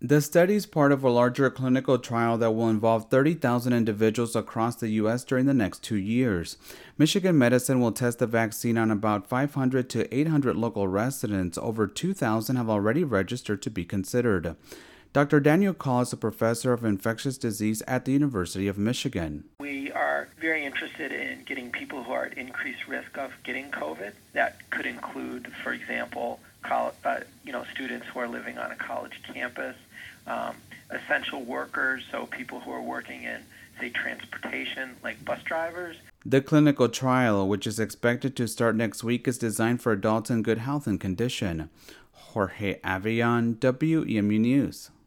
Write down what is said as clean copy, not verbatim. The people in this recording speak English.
The study is part of a larger clinical trial that will involve 30,000 individuals across the U.S. during the next 2 years. Michigan Medicine will test the vaccine on about 500 to 800 local residents. Over 2,000 have already registered to be considered. Dr. Daniel Call is a professor of infectious disease at the University of Michigan. We are very interested in getting people who are at increased risk of getting COVID. That could include, for example, students who are living on a college campus, essential workers, so people who are working in, say, transportation, like bus drivers. The clinical trial, which is expected to start next week, is designed for adults in good health and condition. Jorge Avion, WEMU News.